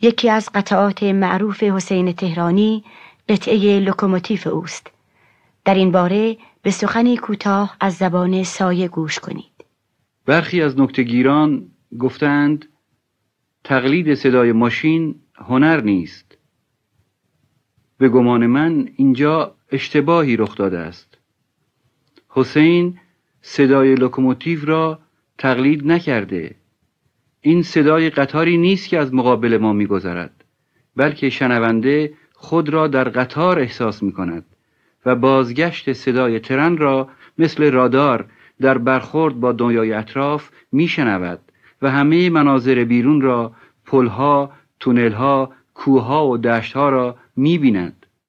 یکی از قطعات معروف حسین تهرانی قطعه لوکوموتیو اوست. در این باره به سخنی کوتاه از زبان سایه گوش کنید. برخی از نکته‌گیران گفتند تقلید صدای ماشین هنر نیست. به گمان من اینجا اشتباهی رخ داده است. حسین صدای لوکوموتیو را تقلید نکرده. این صدای قطاری نیست که از مقابل ما می‌گذرد، بلکه شنونده خود را در قطار احساس می‌کند و بازگشت صدای ترن را مثل رادار در برخورد با دنیای اطراف می‌شنود و همه مناظر بیرون را، پل‌ها، تونل‌ها، کوه‌ها و دشت‌ها را می‌بیند.